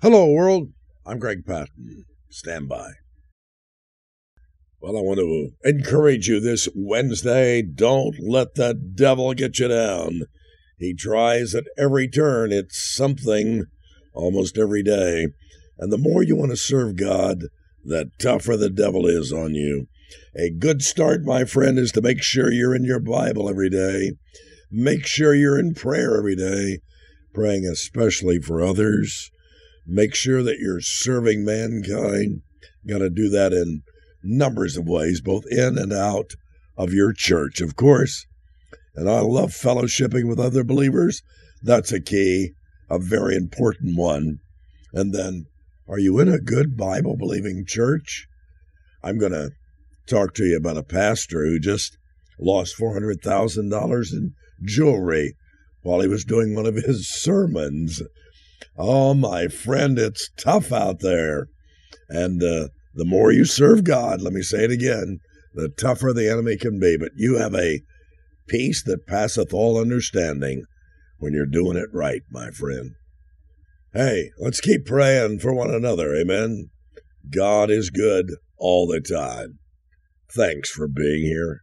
Hello, world. I'm Greg Patton. Stand by. Well, I want to encourage you this Wednesday. Don't let the devil get you down. He tries at every turn. It's something almost every day. And the more you want to serve God, the tougher the devil is on you. A good start, my friend, is to make sure you're in your Bible every day. Make sure you're in prayer every day, praying especially for others. Make sure that you're serving mankind. Got to do that in numbers of ways, both in and out of your church, of course. And I love fellowshipping with other believers. That's a key, a very important one. And then, are you in a good Bible-believing church? I'm going to talk to you about a pastor who just lost $400,000 in jewelry while he was doing one of his sermons. Oh, my friend, it's tough out there. And the more you serve God, let me say it again, the tougher the enemy can be. But you have a peace that passeth all understanding when you're doing it right, my friend. Hey, let's keep praying for one another, amen? God is good all the time. Thanks for being here.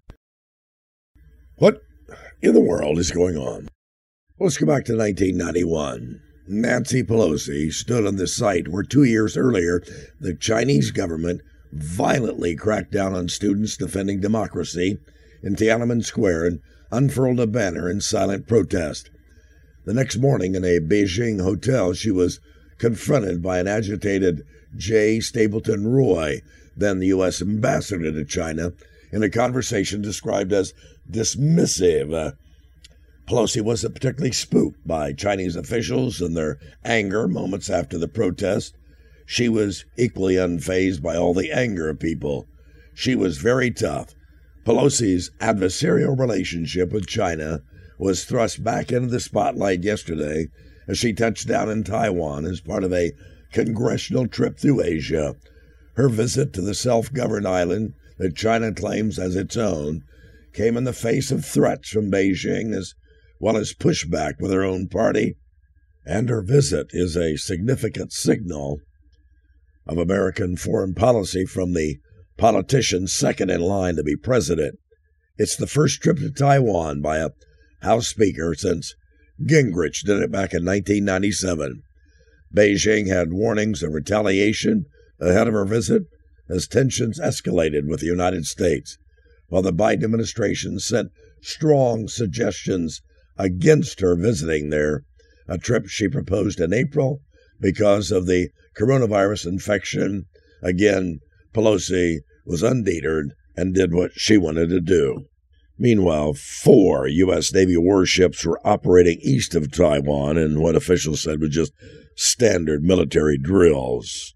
What in the world is going on? Let's go back to 1991. Nancy Pelosi stood on the site where 2 years earlier the Chinese government violently cracked down on students defending democracy in Tiananmen Square and unfurled a banner in silent protest. The next morning in a Beijing hotel, she was confronted by an agitated J. Stapleton Roy, then the U.S. ambassador to China, in a conversation described as dismissive. Pelosi wasn't particularly spooked by Chinese officials and their anger moments after the protest. She was equally unfazed by all the anger of people. She was very tough. Pelosi's adversarial relationship with China was thrust back into the spotlight yesterday as she touched down in Taiwan as part of a congressional trip through Asia. Her visit to the self-governed island that China claims as its own came in the face of threats from Beijing as well as pushback with her own party, and her visit is a significant signal of American foreign policy from the politician second in line to be president. It's the first trip to Taiwan by a House Speaker since Gingrich did it back in 1997. Beijing had warnings of retaliation ahead of her visit as tensions escalated with the United States, while the Biden administration sent strong suggestions against her visiting there, a trip she proposed in April because of the coronavirus infection. Again, Pelosi was undeterred and did what she wanted to do. Meanwhile, 4 U.S. Navy warships were operating east of Taiwan in what officials said was just standard military drills.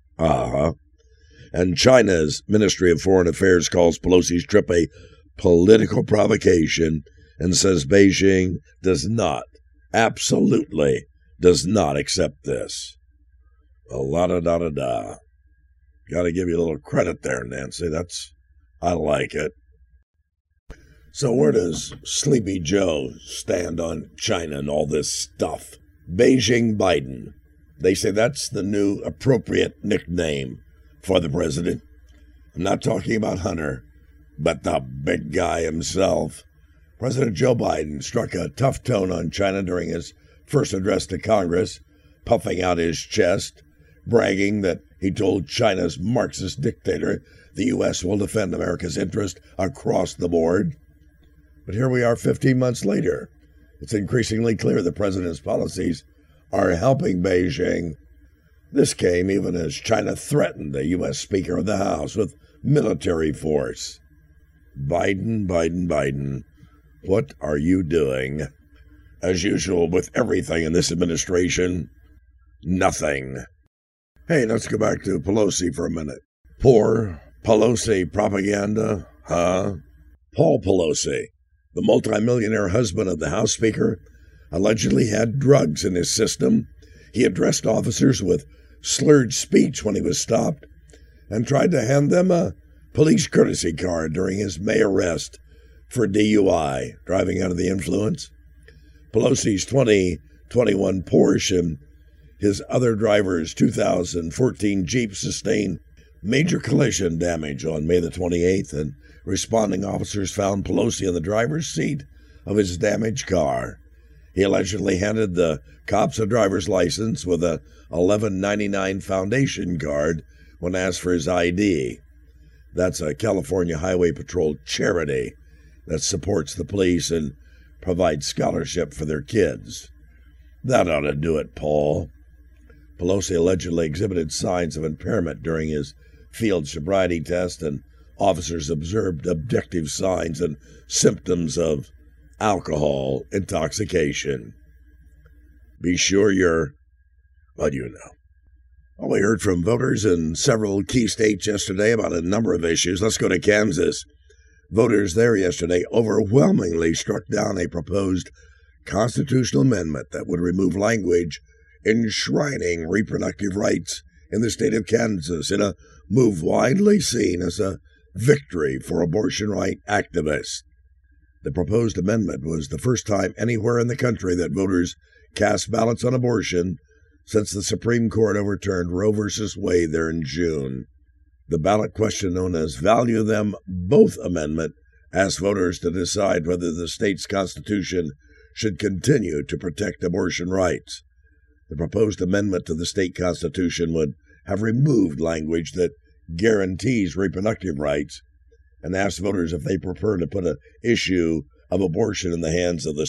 And China's Ministry of Foreign Affairs calls Pelosi's trip a political provocation and says Beijing does not, absolutely does not accept this. La-da-da-da-da. Got to give you a little credit there, Nancy. I like it. So where does Sleepy Joe stand on China and all this stuff? Beijing Biden. They say that's the new appropriate nickname for the president. I'm not talking about Hunter, but the big guy himself. President Joe Biden struck a tough tone on China during his first address to Congress, puffing out his chest, bragging that he told China's Marxist dictator the U.S. will defend America's interest across the board. But here we are 15 months later. It's increasingly clear the president's policies are helping Beijing. This came even as China threatened the U.S. Speaker of the House with military force. Biden. What are you doing? As usual with everything in this administration, nothing. Hey, let's go back to Pelosi for a minute. Poor Pelosi propaganda, huh? Paul Pelosi, the multimillionaire husband of the House Speaker, allegedly had drugs in his system. He addressed officers with slurred speech when he was stopped and tried to hand them a police courtesy card during his May arrest for DUI, driving under the influence. Pelosi's 2021 Porsche and His other driver's 2014 Jeep sustained major collision damage on May the 28th, and responding officers found Pelosi in the driver's seat of his damaged car. He allegedly handed the cops a driver's license with a $11.99 foundation card when asked for his ID. That's a California Highway Patrol charity that supports the police and provides scholarship for their kids. That ought to do it, Paul. Pelosi allegedly exhibited signs of impairment during his field sobriety test, and officers observed objective signs and symptoms of alcohol intoxication. Be sure what do you know? Well, we heard from voters in several key states yesterday about a number of issues. Let's go to Kansas. Voters there yesterday overwhelmingly struck down a proposed constitutional amendment that would remove language enshrining reproductive rights in the state of Kansas, in a move widely seen as a victory for abortion right activists. The proposed amendment was the first time anywhere in the country that voters cast ballots on abortion since the Supreme Court overturned Roe v. Wade there in June. The ballot question, known as Value Them Both Amendment, asked voters to decide whether the state's constitution should continue to protect abortion rights. The proposed amendment to the state constitution would have removed language that guarantees reproductive rights and asked voters if they prefer to put an issue of abortion in the hands of the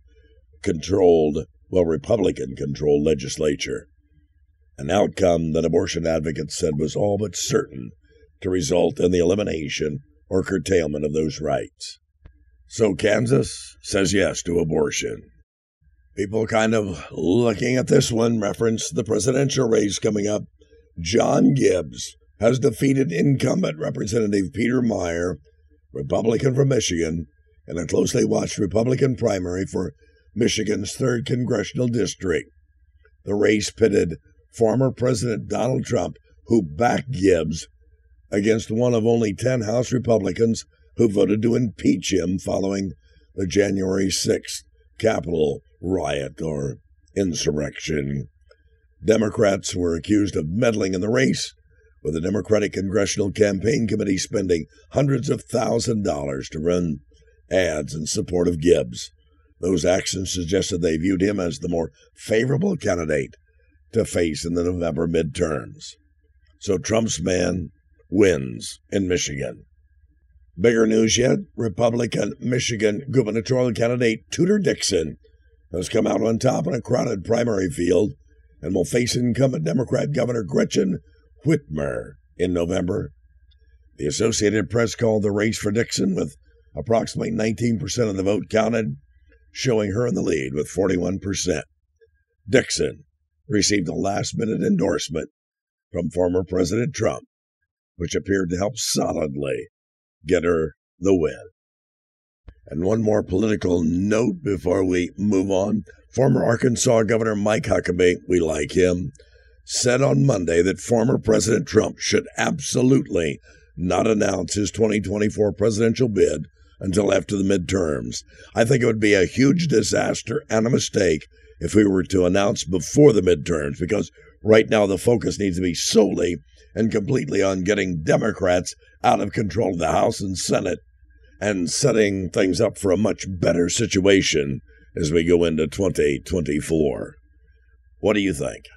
Republican-controlled legislature, an outcome that abortion advocates said was all but certain to result in the elimination or curtailment of those rights. So Kansas says yes to abortion. People kind of looking at this one reference the presidential race coming up. John Gibbs has defeated incumbent Representative Peter Meijer, Republican from Michigan, in a closely watched Republican primary for Michigan's 3rd Congressional District. The race pitted former President Donald Trump, who backed Gibbs, against one of only 10 House Republicans who voted to impeach him following the January 6th Capitol riot or insurrection. Democrats were accused of meddling in the race, with the Democratic Congressional Campaign Committee spending hundreds of thousands of dollars to run ads in support of Gibbs. Those actions suggested they viewed him as the more favorable candidate to face in the November midterms. So Trump's man wins in Michigan. Bigger news yet, Republican Michigan gubernatorial candidate Tudor Dixon has come out on top in a crowded primary field and will face incumbent Democrat Governor Gretchen Whitmer in November. The Associated Press called the race for Dixon, with approximately 19% of the vote counted, showing her in the lead with 41%. Dixon received a last-minute endorsement from former President Trump, which appeared to help solidly get her the win. And one more political note before we move on. Former Arkansas Governor Mike Huckabee, we like him, said on Monday that former President Trump should absolutely not announce his 2024 presidential bid until after the midterms. I think it would be a huge disaster and a mistake if we were to announce before the midterms, because right now the focus needs to be solely and completely on getting Democrats out of control of the House and Senate and setting things up for a much better situation as we go into 2024. What do you think?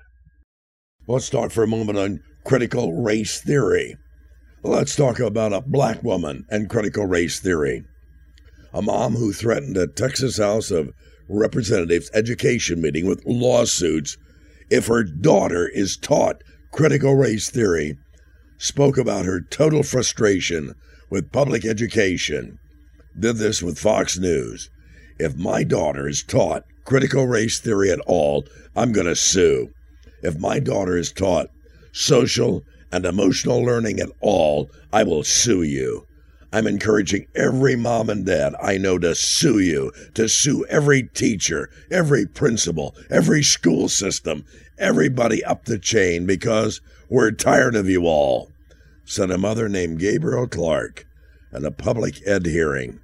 Let's talk for a moment on critical race theory. Let's talk about a black woman and critical race theory. A mom who threatened a Texas House of Representatives education meeting with lawsuits if her daughter is taught critical race theory spoke about her total frustration with public education. Did this with Fox News. If my daughter is taught critical race theory at all, I'm going to sue. If my daughter is taught social and emotional learning at all, I will sue you. I'm encouraging every mom and dad I know to sue you, to sue every teacher, every principal, every school system, everybody up the chain, because we're tired of you all, said a mother named Gabriel Clark at a public ed hearing.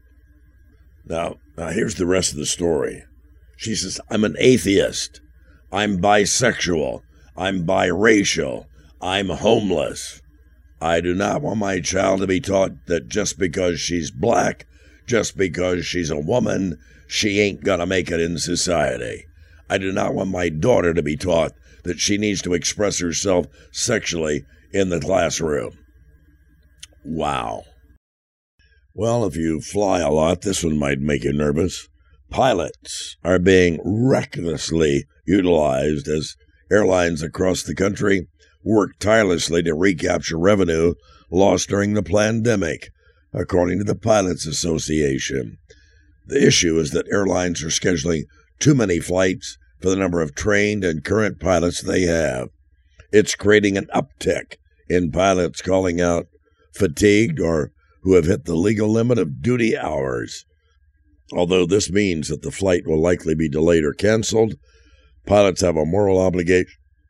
Now here's the rest of the story. She says, I'm an atheist. I'm bisexual. I'm biracial. I'm homeless. I do not want my child to be taught that just because she's black, just because she's a woman, she ain't gonna make it in society. I do not want my daughter to be taught that she needs to express herself sexually in the classroom. Wow. Well, if you fly a lot, this one might make you nervous. Pilots are being recklessly utilized as airlines across the country work tirelessly to recapture revenue lost during the pandemic, according to the Pilots Association. The issue is that airlines are scheduling too many flights for the number of trained and current pilots they have. It's creating an uptick in pilots calling out fatigued or who have hit the legal limit of duty hours. Although this means that the flight will likely be delayed or canceled, pilots have a moral obligation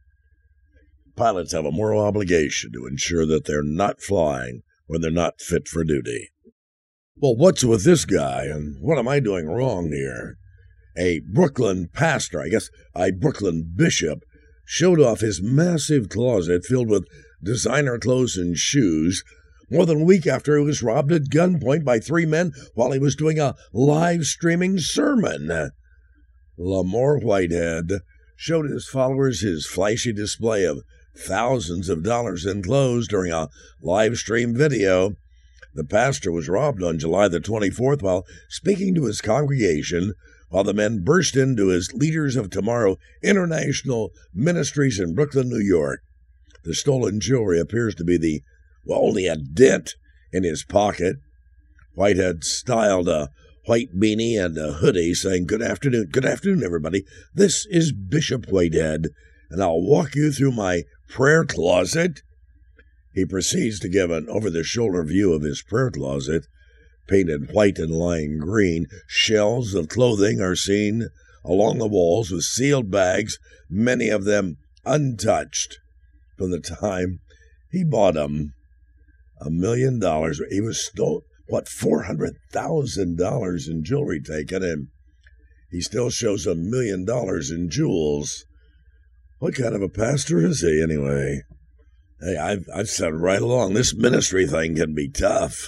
to ensure that they're not flying when they're not fit for duty. Well, what's with this guy, and what am I doing wrong here? A Brooklyn pastor, a Brooklyn bishop, showed off his massive closet filled with designer clothes and shoes more than a week after he was robbed at gunpoint by three men while he was doing a live streaming sermon. Lamar Whitehead showed his followers his flashy display of thousands of dollars in clothes during a live stream video. The pastor was robbed on July the 24th while speaking to his congregation while the men burst into his Leaders of Tomorrow International Ministries in Brooklyn, New York. The stolen jewelry appears to be only a dent in his pocket. Whitehead styled a white beanie and a hoodie, saying, Good afternoon, everybody. This is Bishop Whitehead, and I'll walk you through my prayer closet. He proceeds to give an over-the-shoulder view of his prayer closet, painted white and lime green. Shelves of clothing are seen along the walls with sealed bags, many of them untouched from the time he bought them. $1 million. He was stole $400,000 in jewelry taken, and he still shows $1 million in jewels. What kind of a pastor is he, anyway? Hey, I've said right along, this ministry thing can be tough.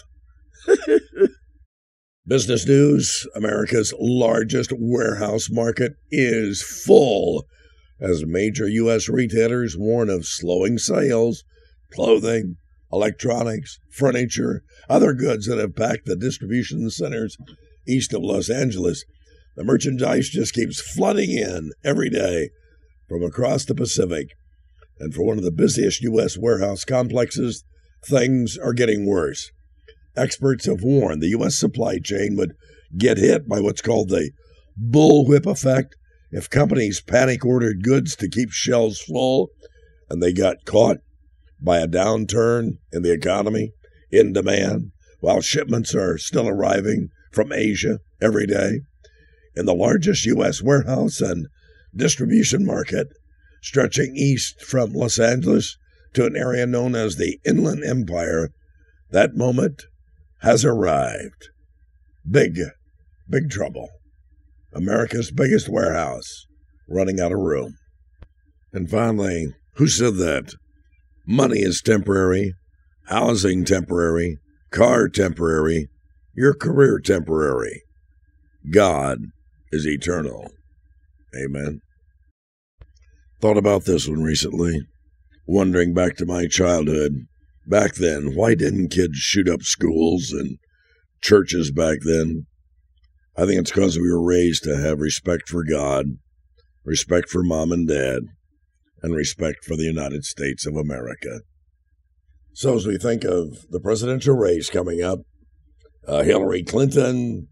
Business news: America's largest warehouse market is full as major U.S. retailers warn of slowing sales. Clothing, electronics, furniture, other goods that have packed the distribution centers east of Los Angeles. The merchandise just keeps flooding in every day from across the Pacific. And for one of the busiest U.S. warehouse complexes, things are getting worse. Experts have warned the U.S. supply chain would get hit by what's called the bullwhip effect if companies panic-ordered goods to keep shelves full and they got caught by a downturn in the economy, in demand, while shipments are still arriving from Asia every day. In the largest U.S. warehouse and distribution market, stretching east from Los Angeles to an area known as the Inland Empire, that moment has arrived. Big trouble. America's biggest warehouse running out of room. And finally, who said that? Money is temporary, housing temporary, car temporary, your career temporary. God is eternal. Amen. Thought about this one recently, wondering back to my childhood. Back then, why didn't kids shoot up schools and churches back then? I think it's because we were raised to have respect for God, respect for mom and dad, and respect for the United States of America. So as we think of the presidential race coming up, Hillary Clinton,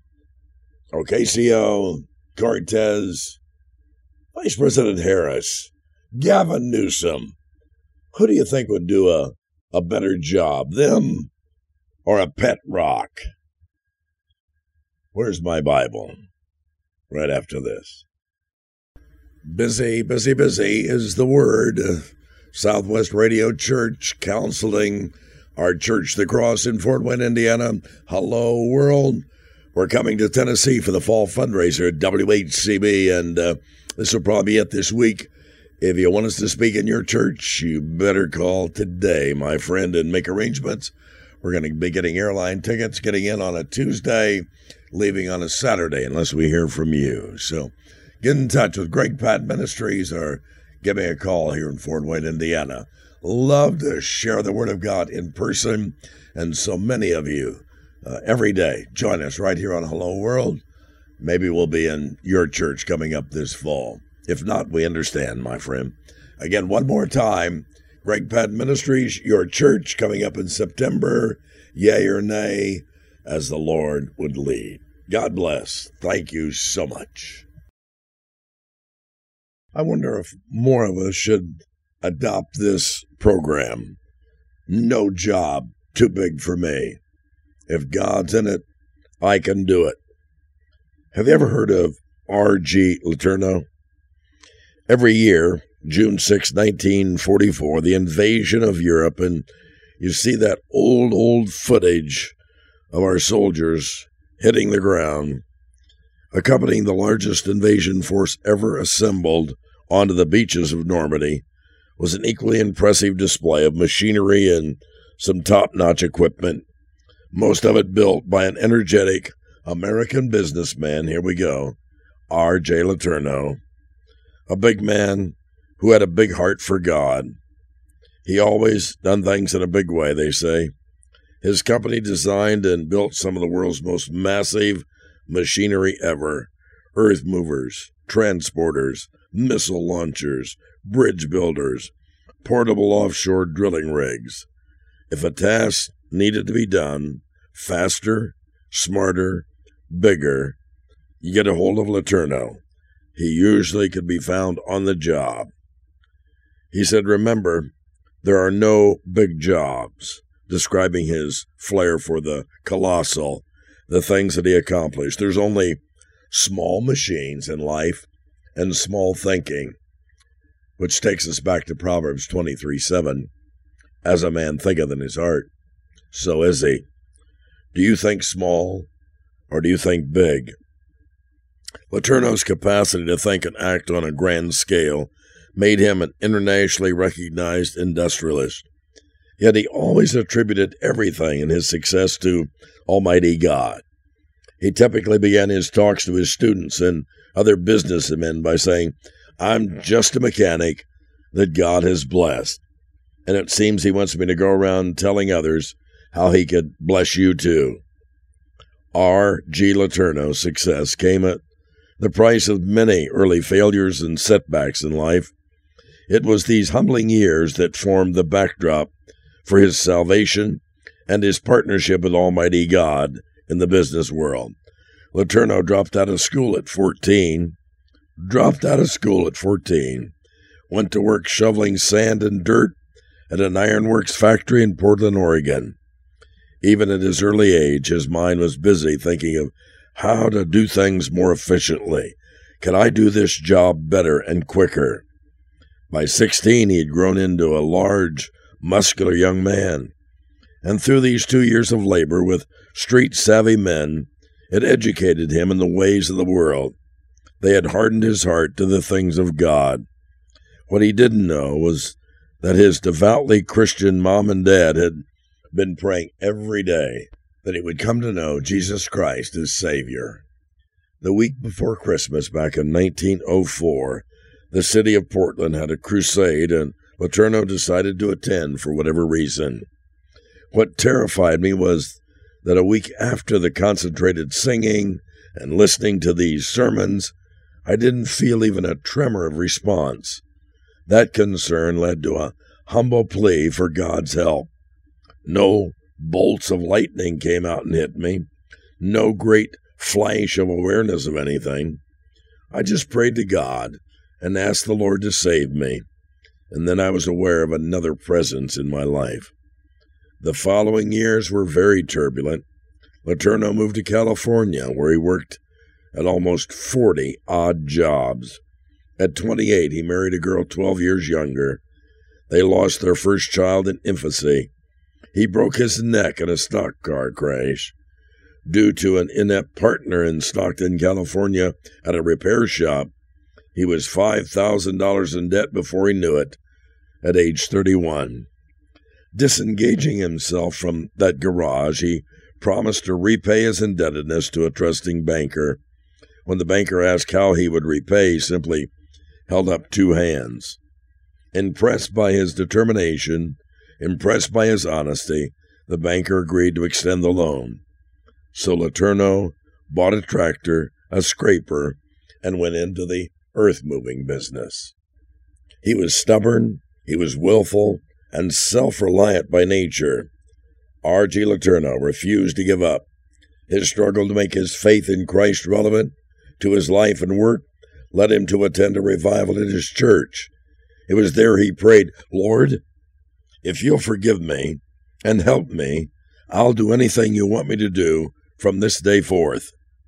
Ocasio, Cortez, Vice President Harris, Gavin Newsom, who do you think would do a better job, them or a pet rock? Where's my Bible? Right after this. Busy is the word. Southwest Radio Church counseling our Church the Cross in Fort Wayne, Indiana. Hello, world. We're coming to Tennessee for the fall fundraiser at WHCB, and this will probably be it this week. If you want us to speak in your church, you better call today, my friend, and make arrangements. We're going to be getting airline tickets, getting in on a Tuesday, leaving on a Saturday, unless we hear from you. So get in touch with Greg Patton Ministries or give me a call here in Fort Wayne, Indiana. Love to share the Word of God in person, and so many of you every day join us right here on Hello World. Maybe we'll be in your church coming up this fall. If not, we understand, my friend. Again, one more time, Greg Patton Ministries, your church coming up in September, yay or nay, as the Lord would lead. God bless. Thank you so much. I wonder if more of us should adopt this program. No job too big for me. If God's in it, I can do it. Have you ever heard of R.G. Letourneau? Every year, June 6, 1944, the invasion of Europe, and you see that old footage of our soldiers hitting the ground, accompanying the largest invasion force ever assembled onto the beaches of Normandy, was an equally impressive display of machinery and some top-notch equipment, most of it built by an energetic American businessman, here we go, R.J. Letourneau, a big man who had a big heart for God. He always done things in a big way, they say. His company designed and built some of the world's most massive machinery ever: earth movers, transporters, missile launchers, bridge builders, portable offshore drilling rigs. If a task needed to be done faster, smarter, bigger, you get a hold of Letourneau. He usually could be found on the job. He said, remember, there are no big jobs, describing his flair for the colossal, the things that he accomplished. There's only small machines in life and small thinking, which takes us back to Proverbs 23:7. As a man thinketh in his heart, so is he. Do you think small, or do you think big? Letourneau's capacity to think and act on a grand scale made him an internationally recognized industrialist. Yet he always attributed everything in his success to Almighty God. He typically began his talks to his students and other businessmen by saying, I'm just a mechanic that God has blessed. And it seems he wants me to go around telling others how he could bless you too. R.G. Letourneau's success came at the price of many early failures and setbacks in life. It was these humbling years that formed the backdrop for his salvation and his partnership with Almighty God in the business world. Letourneau dropped out of school at 14, went to work shoveling sand and dirt at an ironworks factory in Portland, Oregon. Even at his early age, his mind was busy thinking of how to do things more efficiently. Can I do this job better and quicker? By 16, he had grown into a large, muscular young man. And through these 2 years of labor with street-savvy men, it educated him in the ways of the world. They had hardened his heart to the things of God. What he didn't know was that his devoutly Christian mom and dad had been praying every day that he would come to know Jesus Christ as Savior. The week before Christmas, back in 1904, the city of Portland had a crusade, and Letourneau decided to attend for whatever reason. What terrified me was that a week after the concentrated singing and listening to these sermons, I didn't feel even a tremor of response. That concern led to a humble plea for God's help. No bolts of lightning came out and hit me. No great flash of awareness of anything. I just prayed to God and asked the Lord to save me, and then I was aware of another presence in my life. The following years were very turbulent. Letourneau moved to California, where he worked at almost 40 odd jobs. At 28, he married a girl 12 years younger. They lost their first child in infancy. He broke his neck in a stock car crash. Due to an inept partner in Stockton, California, at a repair shop, He was $5,000 in debt before he knew it, at age 31. Disengaging himself from that garage, he promised to repay his indebtedness to a trusting banker. When the banker asked how he would repay, he simply held up two hands. Impressed by his determination, impressed by his honesty, the banker agreed to extend the loan. So Letourneau bought a tractor, a scraper, and went into the earth-moving business. He was stubborn, he was willful, and self-reliant by nature. R.G. Letourneau refused to give up. His struggle to make his faith in Christ relevant to his life and work led him to attend a revival at his church. It was there he prayed, "Lord, if you'll forgive me and help me, I'll do anything you want me to do from this day forth."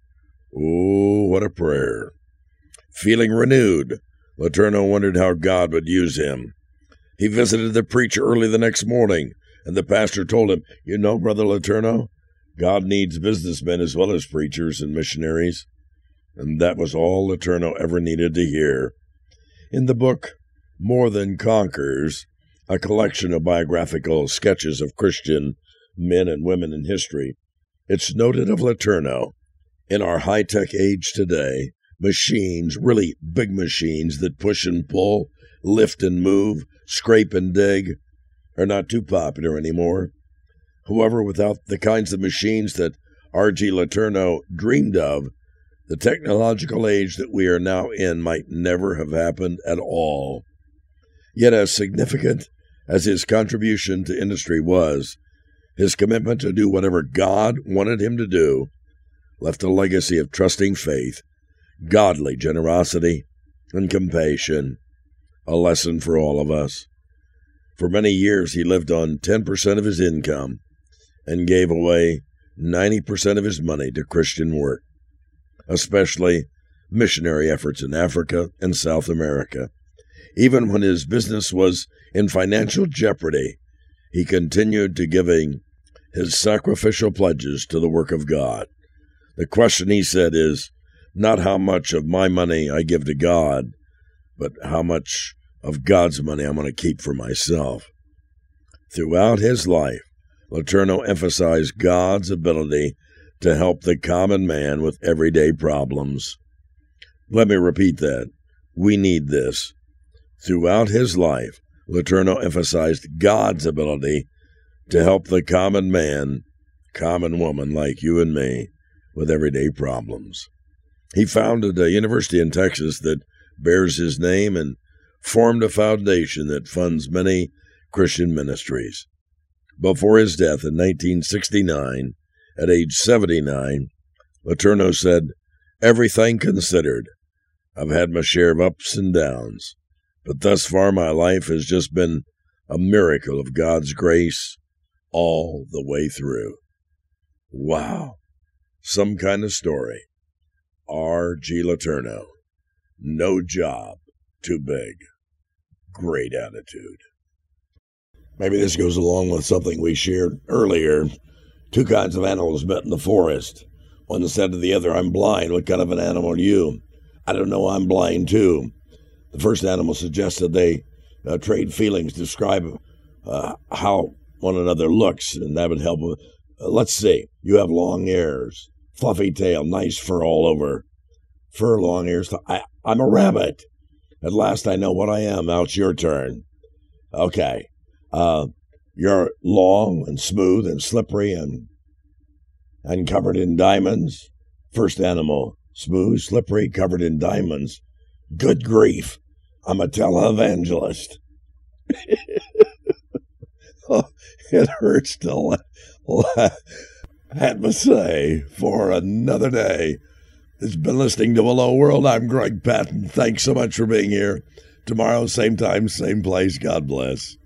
Oh, what a prayer. Feeling renewed, Letourneau wondered how God would use him. He visited the preacher early the next morning, and the pastor told him, "You know, Brother Letourneau, God needs businessmen as well as preachers and missionaries." And that was all Letourneau ever needed to hear. In the book More Than Conquerors, a collection of biographical sketches of Christian men and women in history, it's noted of Letourneau, in our high-tech age today, machines, really big machines that push and pull, lift and move, scrape and dig, are not too popular anymore. However, without the kinds of machines that R.G. Letourneau dreamed of, the technological age that we are now in might never have happened at all. Yet as significant as his contribution to industry was, his commitment to do whatever God wanted him to do left a legacy of trusting faith, godly generosity, and compassion, a lesson for all of us. For many years he lived on 10% of his income and gave away 90% of his money to Christian work, especially missionary efforts in Africa and South America. Even when his business was in financial jeopardy, he continued to giving his sacrificial pledges to the work of God. The question, he said, is not how much of my money I give to God, but how much of God's money I'm going to keep for myself. Throughout his life, Letourneau emphasized God's ability to help the common man with everyday problems. Let me repeat that. We need this. Throughout his life, Letourneau emphasized God's ability to help the common man, common woman like you and me, with everyday problems. He founded a university in Texas that bears his name and formed a foundation that funds many Christian ministries. Before his death in 1969, at age 79, Letourneau said, "Everything considered, I've had my share of ups and downs, but thus far my life has just been a miracle of God's grace all the way through." Wow. Some kind of story. R.G. Letourneau. No job too big. Great attitude. Maybe this goes along with something we shared earlier. Two kinds of animals met in the forest. One said to the other, "I'm blind. What kind of an animal are you?" "I don't know. I'm blind too." The first animal suggested they trade feelings, describe how one another looks, and that would help. Let's see. You have long ears, fluffy tail, nice fur all over. Fur, long ears. I'm a rabbit. At last I know what I am. Now it's your turn. Okay. You're long and smooth and slippery and covered in diamonds. First animal, smooth, slippery, covered in diamonds. Good grief. I'm a televangelist. Oh, it hurts to laugh. Had to say for another day. It's been listening to Hello World. I'm Greg Patton. Thanks so much for being here. Tomorrow, same time, same place. God bless.